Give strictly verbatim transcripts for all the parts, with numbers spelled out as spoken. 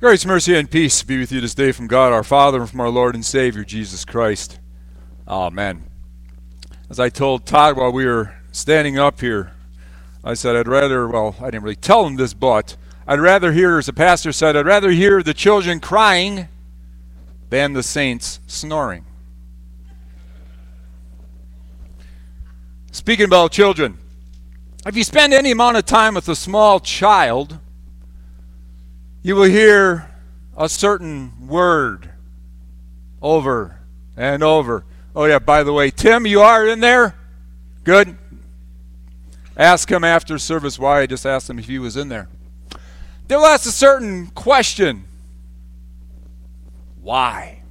Grace, mercy, and peace be with you this day from God our Father and from our Lord and Savior, Jesus Christ. Amen. As I told Todd while we were standing up here, I said I'd rather, well, I didn't really tell him this, but I'd rather hear, as the pastor said, I'd rather hear the children crying than the saints snoring. Speaking about children, if you spend any amount of time with a small child, you will hear a certain word over and over. Oh yeah, by the way, Tim, you are in there? Good. Ask him after service why. I just asked him if he was in there. They'll ask a certain question. Why?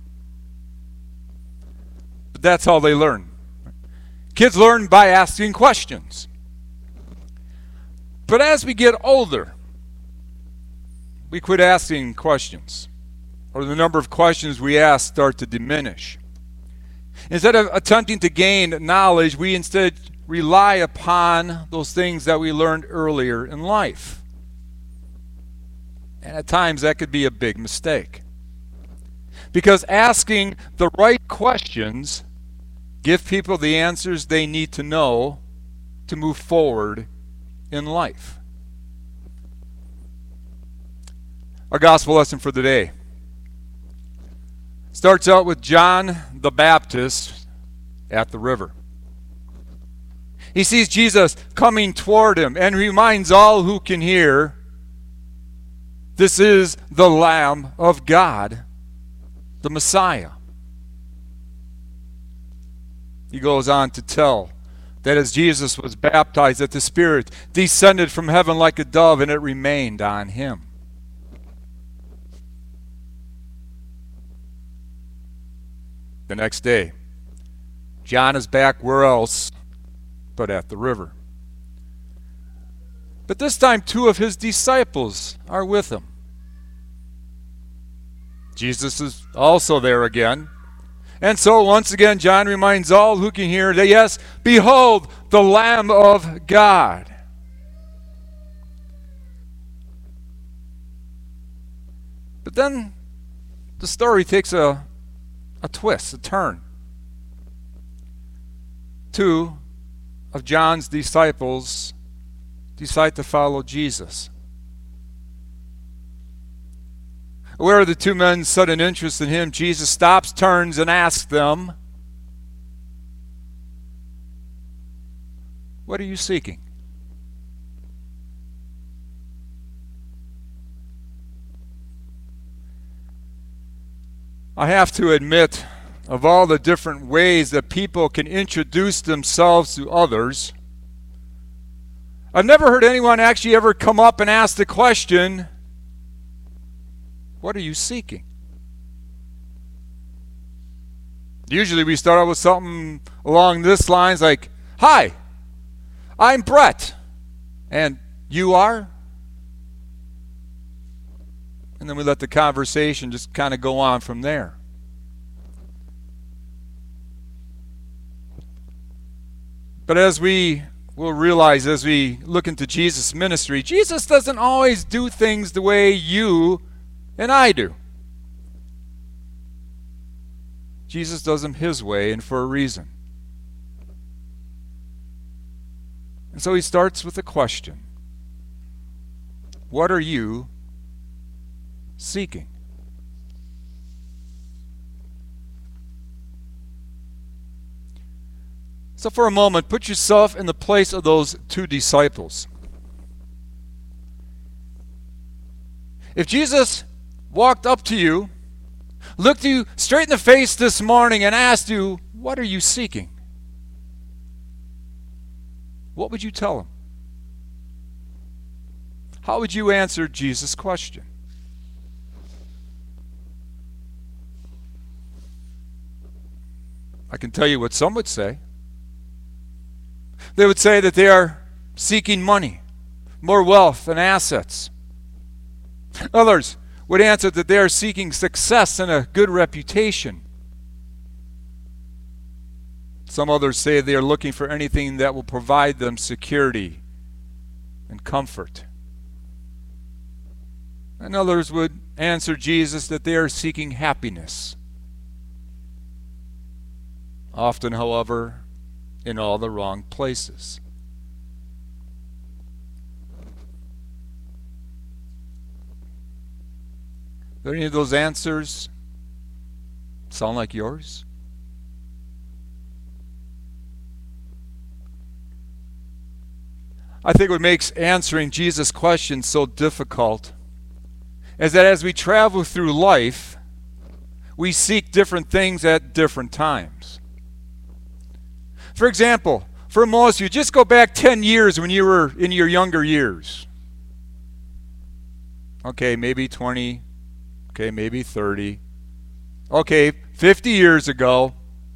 But that's how they learn. Kids learn by asking questions. But as we get older, we quit asking questions, or the number of questions we ask start to diminish. Instead of attempting to gain knowledge, we instead rely upon those things that we learned earlier in life. And at times that could be a big mistake. Because asking the right questions give people the answers they need to know to move forward in life. Our gospel lesson for the day starts out with John the Baptist at the river. He sees Jesus coming toward him and reminds all who can hear, this is the Lamb of God, the Messiah. He goes on to tell that as Jesus was baptized, that the Spirit descended from heaven like a dove and it remained on him. The next day, John is back where else but at the river. But this time, two of his disciples are with him. Jesus is also there again. And so, once again, John reminds all who can hear that, yes, behold, the Lamb of God. But then the story takes a A twist, a turn. Two of John's disciples decide to follow Jesus. Aware of the two men's sudden interest in him, Jesus stops, turns, and asks them, what are you seeking? I have to admit, of all the different ways that people can introduce themselves to others, I've never heard anyone actually ever come up and ask the question, what are you seeking? Usually we start out with something along this lines like, hi, I'm Brett, and you are? And then we let the conversation just kind of go on from there. But as we will realize as we look into Jesus' ministry, Jesus doesn't always do things the way you and I do. Jesus does them his way and for a reason. And so he starts with a question. What are you seeking? So for a moment, put yourself in the place of those two disciples. If Jesus walked up to you, looked you straight in the face this morning and asked you, what are you seeking? What would you tell him? How would you answer Jesus' question? I can tell you what some would say. They would say that they are seeking money, more wealth and assets. Others would answer that they are seeking success and a good reputation. Some others say they are looking for anything that will provide them security and comfort. And others would answer Jesus that they are seeking happiness. Often, however, in all the wrong places. Do any of those answers sound like yours? I think what makes answering Jesus' question so difficult is that as we travel through life, we seek different things at different times. For example, for most of you, just go back ten years when you were in your younger years. Okay, maybe twenty. Okay, maybe thirty. Okay, fifty years ago.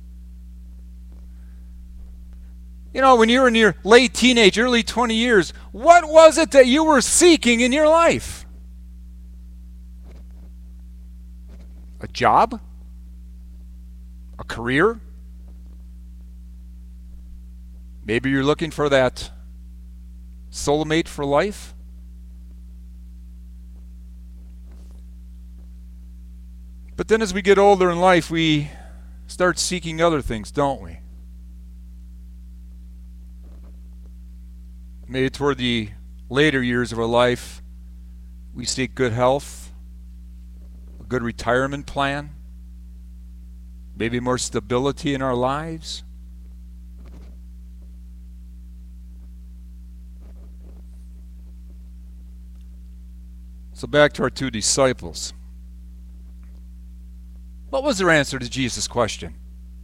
You know, when you were in your late teenage, early twenty years, what was it that you were seeking in your life? A job? A career? Maybe you're looking for that soulmate for life? But then as we get older in life, we start seeking other things, don't we? Maybe toward the later years of our life, we seek good health, a good retirement plan, maybe more stability in our lives. So back to our two disciples. What was their answer to Jesus' question?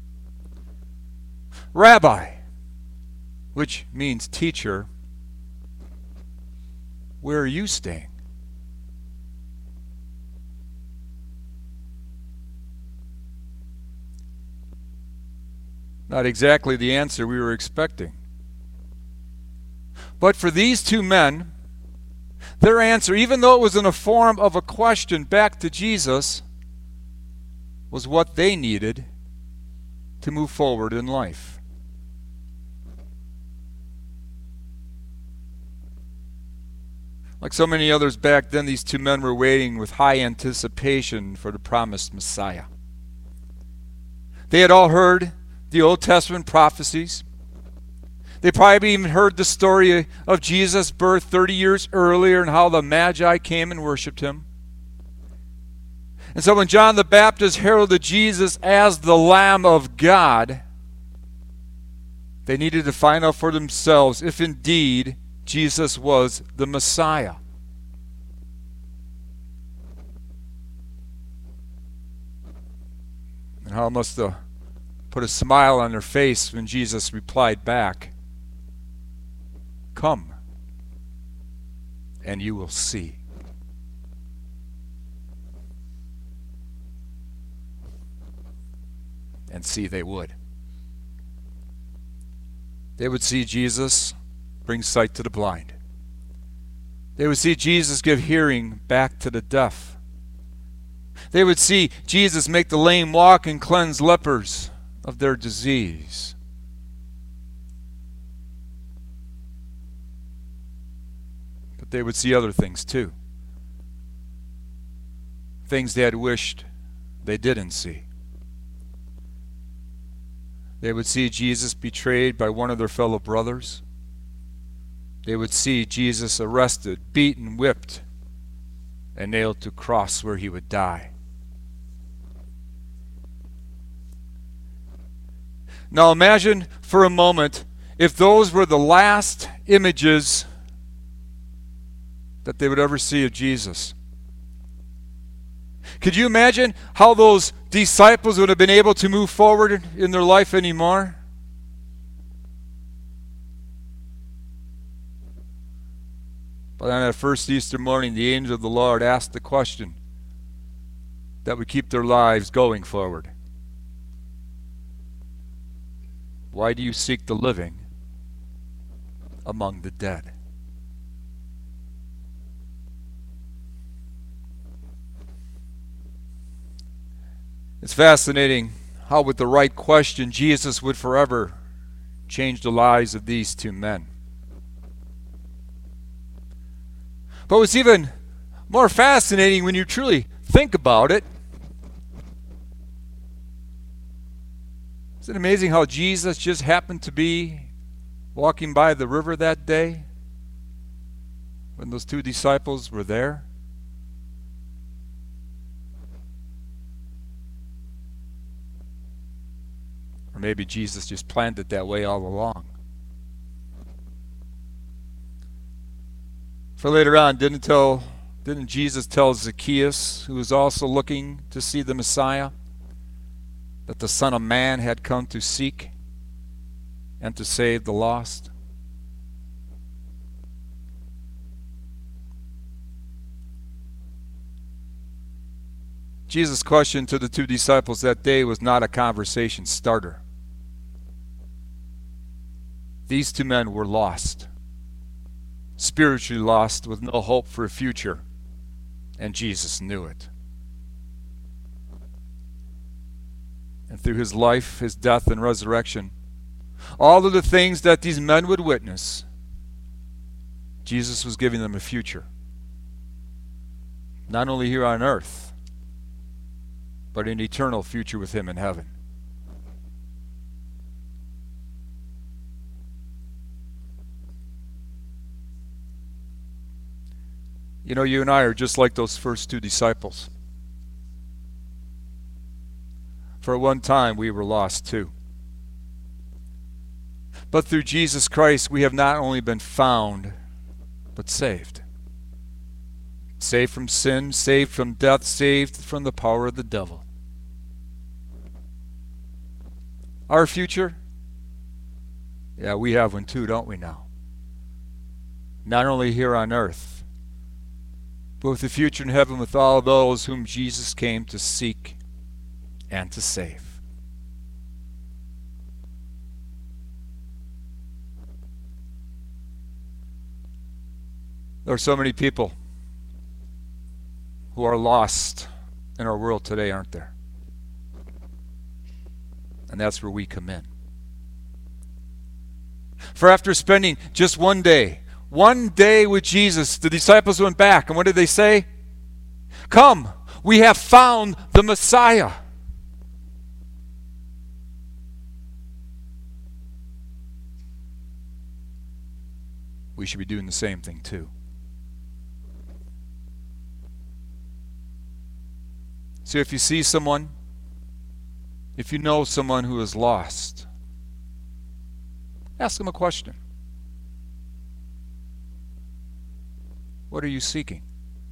Rabbi, which means teacher, where are you staying? Not exactly the answer we were expecting. But for these two men, their answer, even though it was in the form of a question back to Jesus, was what they needed to move forward in life. Like so many others back then, these two men were waiting with high anticipation for the promised Messiah. They had all heard the Old Testament prophecies. They probably even heard the story of Jesus' birth thirty years earlier and how the Magi came and worshipped him. And so when John the Baptist heralded Jesus as the Lamb of God, they needed to find out for themselves if indeed Jesus was the Messiah. And how it must have put a smile on their face when Jesus replied back, "Come, and you will see." And see they would. They would see Jesus bring sight to the blind. They would see Jesus give hearing back to the deaf. They would see Jesus make the lame walk and cleanse lepers of their disease. But they would see other things too. Things they had wished they didn't see. They would see Jesus betrayed by one of their fellow brothers. They would see Jesus arrested, beaten, whipped, and nailed to a cross where he would die. Now imagine for a moment if those were the last images that they would ever see of Jesus. Could you imagine how those disciples would have been able to move forward in their life anymore? But on that first Easter morning, the angel of the Lord asked the question that would keep their lives going forward. Why do you seek the living among the dead? It's fascinating how with the right question Jesus would forever change the lives of these two men. But what's even more fascinating when you truly think about it. Isn't it amazing how Jesus just happened to be walking by the river that day when those two disciples were there? Or maybe Jesus just planned it that way all along. For later on, didn't tell, didn't Jesus tell Zacchaeus, who was also looking to see the Messiah, that the Son of Man had come to seek and to save the lost? Jesus' question to the two disciples that day was not a conversation starter. These two men were lost, spiritually lost with no hope for a future, and Jesus knew it. And through his life, his death, and resurrection, all of the things that these men would witness, Jesus was giving them a future. Not only here on earth, but an eternal future with him in heaven. You know, you and I are just like those first two disciples. For one time, we were lost too. But through Jesus Christ, we have not only been found, but saved. Saved from sin, saved from death, saved from the power of the devil. Our future? Yeah, we have one too, don't we now? Not only here on earth, but with the future in heaven with all those whom Jesus came to seek and to save. There are so many people who are lost in our world today, aren't there? And that's where we come in. For after spending just one day, one day with Jesus, the disciples went back, and what did they say? Come, we have found the Messiah. We should be doing the same thing too. So if you see someone, if you know someone who is lost, ask them a question. What are you seeking?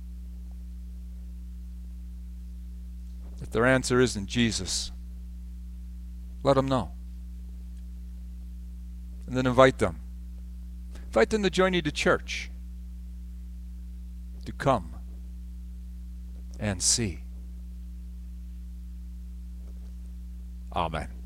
If their answer isn't Jesus, let them know. And then invite them. Invite them to join you to church, to come and see. Amen.